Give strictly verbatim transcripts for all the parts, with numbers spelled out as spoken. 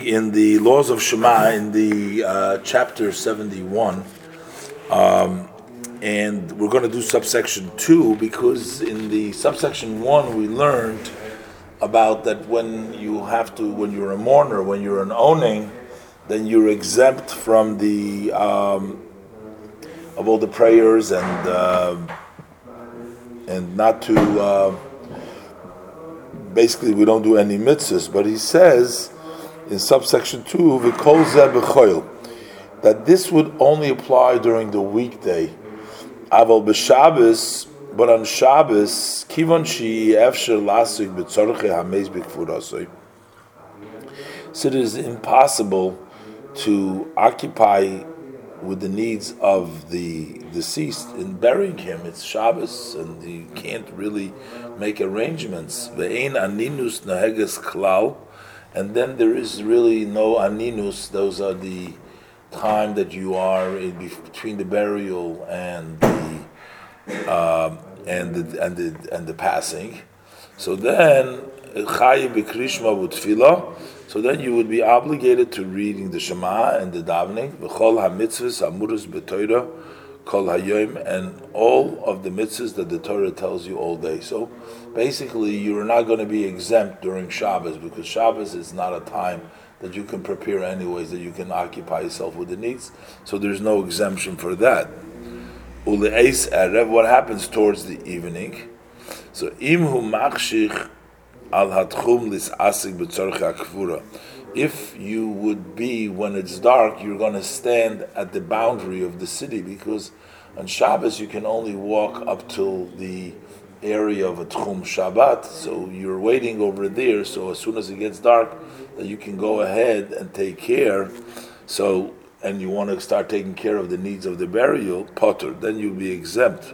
in the laws of Shema in the uh, chapter seventy-one, um, and we're going to do subsection two because in the subsection one we learned about that when you have to, when you're a mourner, when you're an owning, then you're exempt from the um, of all the prayers and uh, and not to. Uh, basically, we don't do any mitzvahs. But he says in subsection two, "V'kol zeh b'choil," that this would only apply during the weekday. Aval b'Shabbos, but on Shabbos, kivon shi efshar lasik b'tzorchei hameis b'kfurasoi. So it is impossible to occupy with the needs of the deceased in burying him. It's Shabbos, and you can't really make arrangements. Ve'ein aninus naheges klal, and then there is really no aninus. Those are the time that you are in between the burial and the um, and the and the and the passing. So then chayi b'krishma v'tfilah. So then you would be obligated to reading the Shema and the davening, v'chol ha-mitzvahs amuros b'Torah kol hayom, and all of the mitzvahs that the Torah tells you all day. So basically, you're not going to be exempt during Shabbos, because Shabbos is not a time that you can prepare anyways, that you can occupy yourself with the needs. So there's no exemption for that. Ule'eis erev, what happens towards the evening? So imhu machshich al hatchum lis'asik b'tzorchei hakfura. If you would be, when it's dark, you're going to stand at the boundary of the city, because on Shabbos you can only walk up till the area of a tchum Shabbat. So you're waiting over there. So as soon as it gets dark, that you can go ahead and take care. So and you want to start taking care of the needs of the burial, potter, then you'll be exempt.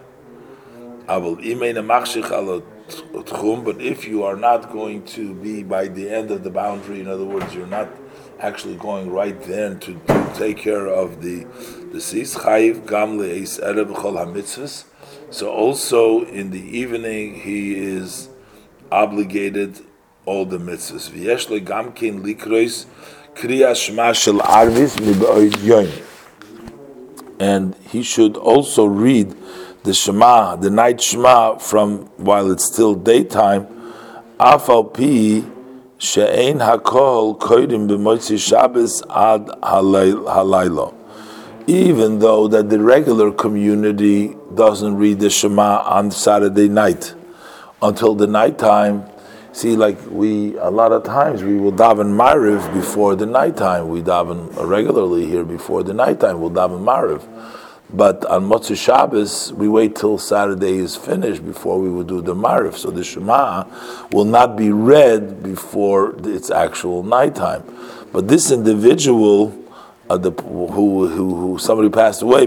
But if you are not going to be by the end of the boundary, in other words, you're not actually going right then to, to take care of the deceased, chayiv gam le'eis erev b'chol ha-mitzvahs. So also in the evening he is obligated all the mitzvahs. V'yesh le gam kein likrois kriya shema shel arvis mib'oid yoim. And he should also read the Shema, the night Shema, from while it's still daytime. Afal pi she'ein hakol koidim b'motzi Shabbos ad halaylo. Even though that the regular community doesn't read the Shema on Saturday night until the nighttime. See, like we, a lot of times we will daven Mariv before the nighttime. We daven regularly here before the nighttime. We'll daven Mariv. But on Motzei Shabbos, we wait till Saturday is finished before we will do the Mariv. So the Shema will not be read before its actual nighttime. But this individual, uh, the, who, who who somebody passed away,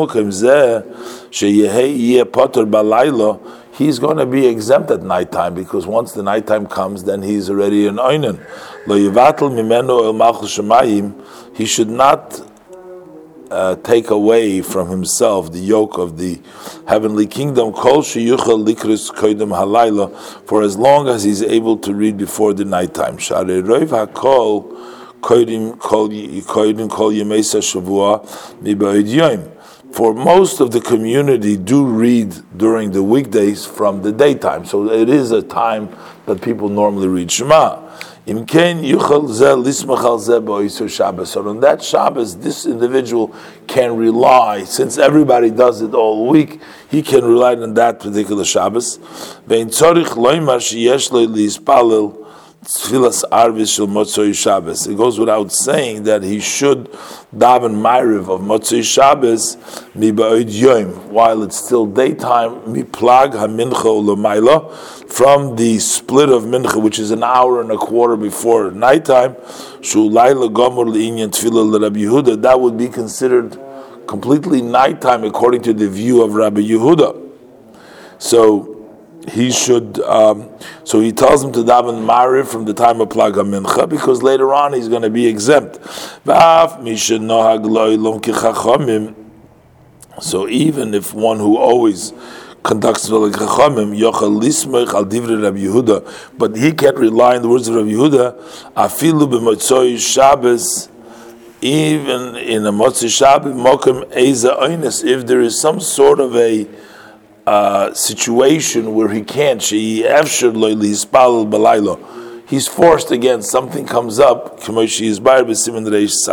he's going to be exempt at nighttime, because once the nighttime comes, then he's already an oinen. He should not Uh, take away from himself the yoke of the heavenly kingdom, kol sheyuchal likros koydem halayla, for as long as he's able to read before the nighttime. Sharei roiv hakol koydim kol koydim kol yemesa shavua mi'ba'od yom. For most of the community do read during the weekdays from the daytime, so it is a time that people normally read Shema. So on that Shabbos, this individual can rely, since everybody does it all week, he can rely on that particular Shabbos. It goes without saying that he should daven Ma'ariv of Motzei Shabbos miba'od yom, while it's still daytime, miplag hamincha u'lamayla, from the split of mincha, which is an hour and a quarter before nighttime. Shu layla gomor le'inyan tefillah l'Rabbi Yehuda, that would be considered completely nighttime according to the view of Rabbi Yehuda. So he should, um, so he tells him to daven Ma'ariv from the time of Plag HaMincha, because later on he's going to be exempt. So even if one who always conducts like Chachamim, Yochel Lismech al Divrei Rabbi Yehuda, but he can't rely on the words of Rabbi Yehuda. Afilu b'motzoi Shabbos, even in a Motzei Shabbos, Mokem Eza Oines, if there is some sort of a uh, situation where he can't, Shei Efshar Lo Lispal Balaylo. He's forced again. Something comes up. As we'll explain this Siman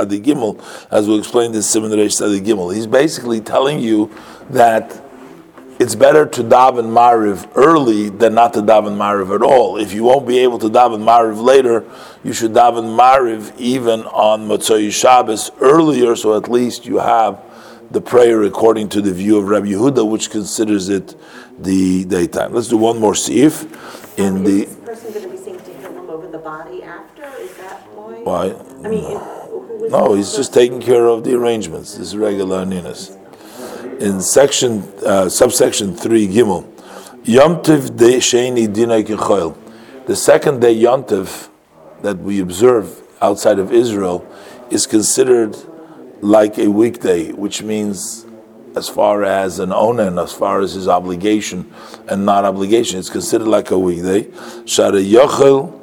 Reish Tzadi Gimel. He's basically telling you that it's better to daven Mariv early than not to daven Mariv at all. If you won't be able to daven Mariv later, you should daven Mariv even on Motzei Shabbos earlier, so at least you have the prayer according to the view of Rabbi Yehuda, which considers it the daytime. Let's do one more sif in the. The body after, is that point? Why? I mean, who no, he's just taking care of the arrangements. This is regular ninas. In section, uh, subsection three, Gimel, Yom Tov de Sheni Dinai Kechoil. The second day Yom Tov that we observe outside of Israel is considered like a weekday, which means, as far as an onen, as far as his obligation and not obligation, it's considered like a weekday. Shara Yochel.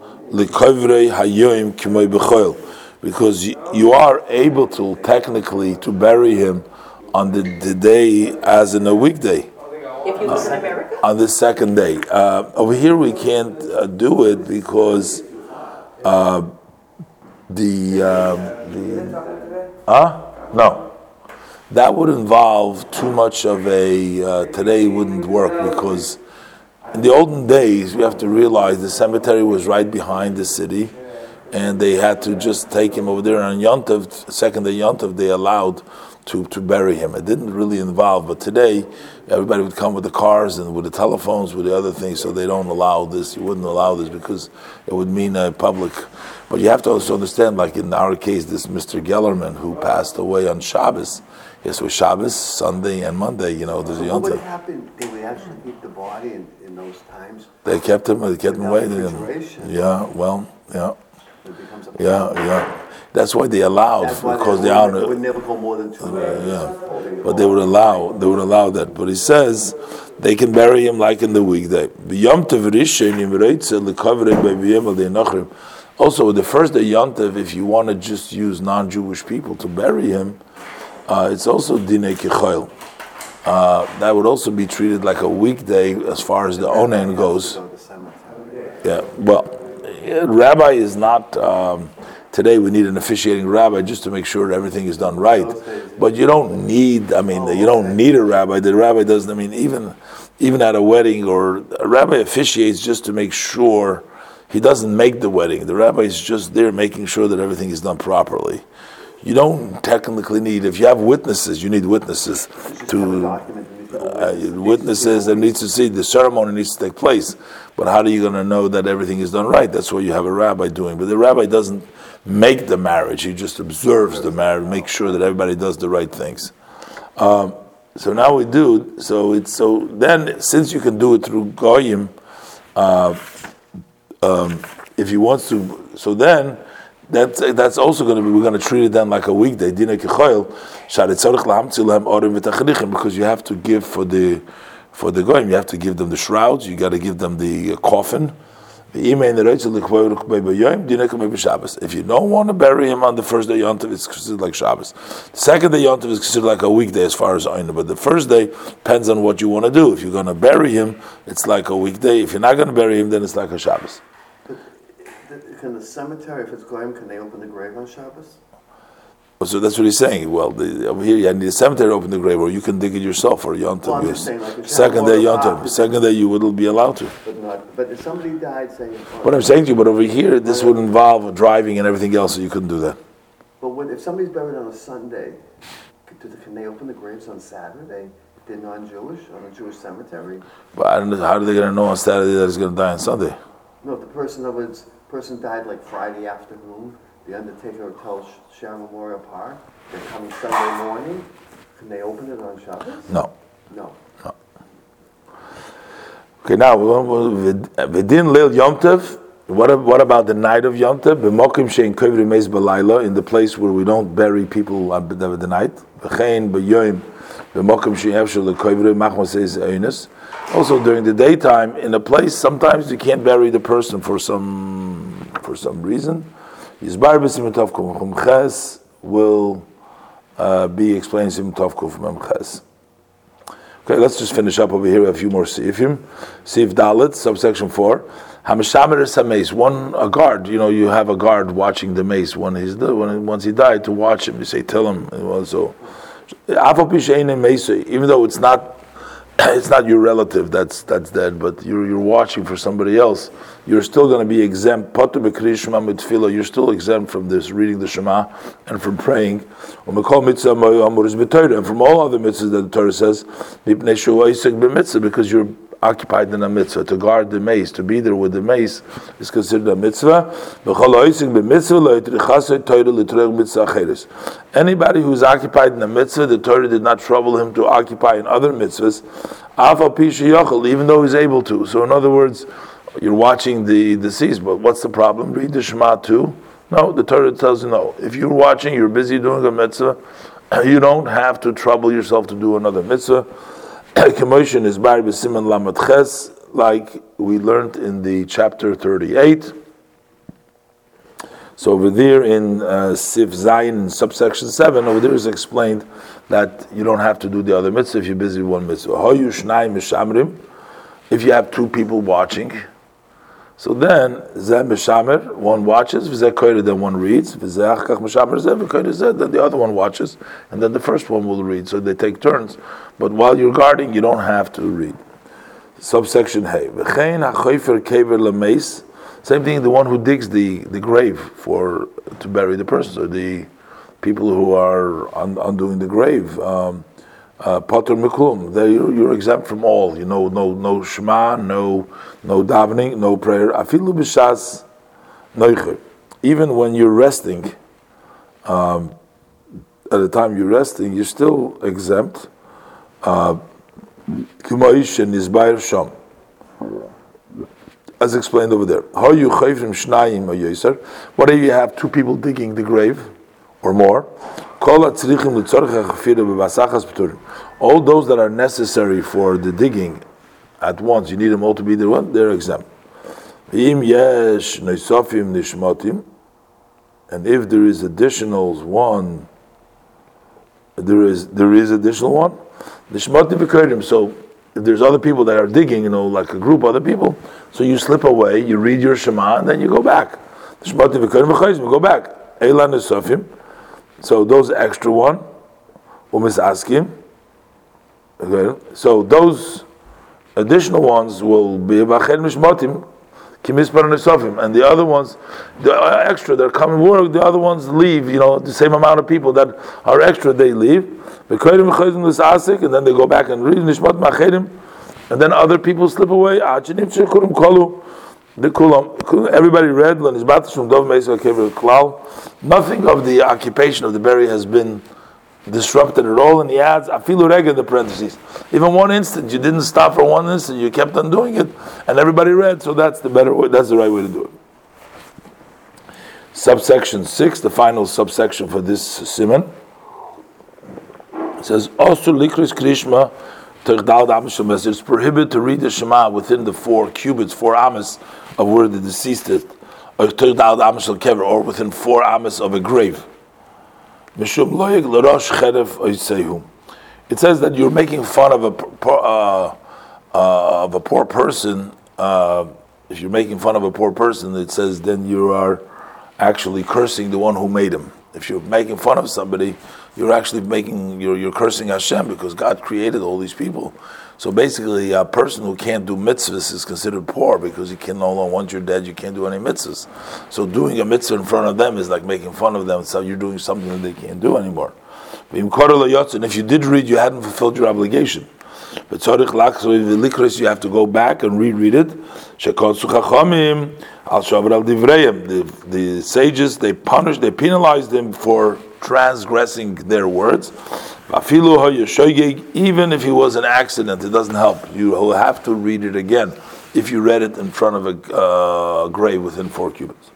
Because you are able to technically to bury him on the, the day as in a weekday. If you live in America? On the second day. Uh, over here we can't uh, do it because uh, the uh, the huh? No. That would involve too much of a uh, today wouldn't work because in the olden days, we have to realize the cemetery was right behind the city, and they had to just take him over there. And on Yontov, second day Yontov, they allowed to, to bury him. It didn't really involve, but today, everybody would come with the cars and with the telephones, with the other things, so they don't allow this. You wouldn't allow this because it would mean a public. But you have to also understand, like in our case, this Mister Gellerman who passed away on Shabbos. Yes, it was Shabbos, Sunday, and Monday. You know, there's a Yom Tov. What would happen? They would actually keep the body in, in those times. They kept him. They kept him away. Yeah. Well. Yeah. Yeah. Yeah. That's why they allowed That's why because they they honor. would never go more than two days. Yeah. But they would allow. They would allow that. But he says they can bury him like in the weekday. Also, the first day Yom Tov, if you want to just use non-Jewish people to bury him. Uh, it's also Dinei Kechoil. Uh, that would also be treated like a weekday as far as the onen goes. Yeah, well, yeah, rabbi is not, um, today we need an officiating rabbi just to make sure everything is done right. But you don't need, I mean, you don't need a rabbi. The rabbi doesn't, I mean, even even at a wedding, or a rabbi officiates just to make sure, he doesn't make the wedding. The rabbi is just there making sure that everything is done properly. You don't technically need, if you have witnesses, you need witnesses to, uh, witnesses that needs to see, the ceremony needs to take place. But how are you going to know that everything is done right? That's what you have a rabbi doing. But the rabbi doesn't make the marriage, he just observes the marriage, makes sure that everybody does the right things. Um, so now we do, so it's, so then, since you can do it through Goyim, uh, um, if he wants to, so then, That's that's also going to be, we're going to treat it then like a weekday. Dinei Kechoil, because you have to give for the for the goyim, you have to give them the shrouds, you got to give them the uh, coffin. If you don't want to bury him on the first day Yom Tov, it's considered like Shabbos. The second day Yom Tov is considered like a weekday as far as Oina, but the first day depends on what you want to do. If you're going to bury him, it's like a weekday. If you're not going to bury him, then it's like a Shabbos. Can the cemetery, if it's Goyim, can they open the grave on Shabbos? So that's what he's saying. Well, the, over here, you need a cemetery to open the grave, or you can dig it yourself for Yom Tov. Well, saying, like, second day Yom Tov. Second day you will be allowed to. But not. But if somebody died, saying. What I'm saying to you, but over here, this would involve driving and everything else, so you couldn't do that. But when, if somebody's buried on a Sunday, can, can they open the graves on Saturday? If they're non-Jewish, on a Jewish cemetery? But I don't know, how are they going to know on Saturday that he's going to die on Sunday? No, if the person of its person died like Friday afternoon, the undertaker tells Sharon Memorial Park, they're coming Sunday morning, can they open it on Shabbos? No. No. No. Okay, now, V'din Leil Yom Tov, What, what about the night of Yom Tov? B'mokim shein kovri meis b'layla, in the place where we don't bury people on the night. V'chein b'yoyim b'mokim shein efshel l'kovri machma says einus. Also during the daytime, in a place sometimes you can't bury the person for some for some reason. Yizbar b'sim tovkum chumches will uh, be explained sim tovkum memches. Okay, let's just finish up over here. A few more seifim. Seif Dalet, subsection four. Hameshamer is a mace. One a guard. You know, you have a guard watching the mace when he's when once he died to watch him. You say, tell him. So, even though it's not it's not your relative that's that's dead, but you're you're watching for somebody else, you're still going to be exempt. You're still exempt from this reading the Shema and from praying. And from all other mitzvahs that the Torah says, because you're occupied in a mitzvah. To guard the mace, to be there with the mace, is considered a mitzvah. Anybody who's occupied in a mitzvah, the Torah did not trouble him to occupy in other mitzvahs, even though he's able to. So in other words, you're watching the deceased, but what's the problem? Read the Shema too? No, the Torah tells you no. If you're watching, you're busy doing a mitzvah, you don't have to trouble yourself to do another mitzvah. Commotion is bar b'siman lamed ches, like we learned in the chapter thirty-eight. So over there in uh, Sif Zayin, in subsection seven, over there is explained that you don't have to do the other mitzvah if you're busy with one mitzvah. Hoyu shnai mishamrim, if you have two people watching, so then zeh mishamer, one watches, v'zeh koyre, then one reads, v'zeh achkach mishamer zeh, v'koyre zeh, then the other one watches, and then the first one will read. So they take turns. But while you're guarding, you don't have to read. Subsection Hey. V'chein ha'choifer kever lemeis. Same thing, the one who digs the, the grave for to bury the person. So the people who are un, undoing the grave, um, uh, Potter Miklum, you're, you're exempt from all. You know, no no Shema, no no davening, no prayer. Afilu b'shas noicher. Even when you're resting, um, at the time you're resting, you're still exempt. Uh, as explained over there. What if you have two people digging the grave or more? All those that are necessary for the digging at once, you need them all to be there, one, they're exempt. And if there is additional one, there is there is additional one. So if there's other people that are digging, you know, like a group of other people, so you slip away, you read your Shema, and then you go back. Go back. So those extra one, asking. Okay. So those additional ones will be and the other ones, the extra, they're coming work, the other ones leave, you know, the same amount of people that are extra, they leave. And then they go back and read, and then other people slip away. Everybody read, nothing of the occupation of the burial has been disrupted at all, and he adds afilu rega in the parentheses. Even one instant, you didn't stop for one instant, you kept on doing it, and everybody read. So that's the better way. That's the right way to do it. Subsection six, the final subsection for this siman, it says also likris krishma. It's prohibited to read the Shema within the four cubits, four amas of where the deceased is, or within four amas of a grave. It says that you're making fun of a uh, uh, of a poor person. Uh, if you're making fun of a poor person, it says then you are actually cursing the one who made him. If you're making fun of somebody, you're actually making you're you're cursing Hashem, because God created all these people. So basically, a person who can't do mitzvahs is considered poor, because you can no longer, once you're dead, you can't do any mitzvahs. So doing a mitzvah in front of them is like making fun of them. So you're doing something that they can't do anymore. And if you did read, you hadn't fulfilled your obligation. But you have to go back and reread it. The, the sages, they punish, they penalize them for transgressing their words. Even if it was an accident, it doesn't help. You will have to read it again. if you read it in front of a uh, grave within four cubits.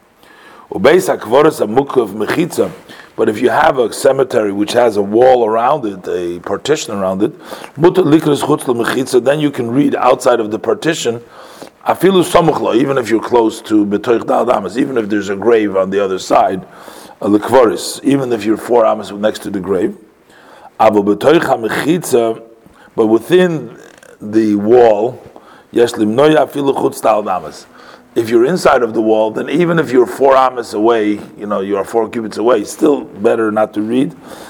But if you have a cemetery which has a wall around it, a partition around it, then you can read outside of the partition, even if you're close to Betoich Dal Damas, even if there's a grave on the other side, even if you're four amas next to the grave. But within the wall, if you're inside of the wall, then even if you're four amas away, you know, you are four cubits away, still better not to read.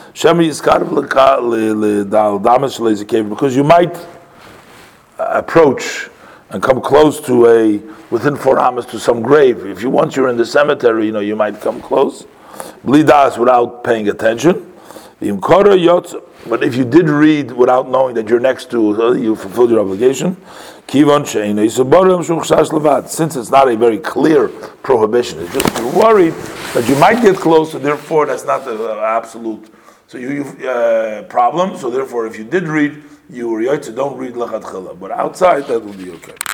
Because you might approach and come close to a, within four amas to some grave. If you once you're in the cemetery, you know, you might come close. Blidas without paying attention. But if you did read without knowing that you're next to, you fulfilled your obligation. Since it's not a very clear prohibition, it's just you're worried that you might get close, so therefore that's not the uh, absolute. So you uh, problem. So therefore, if you did read, you were yotze, don't read lachat chila. But outside, that will be okay.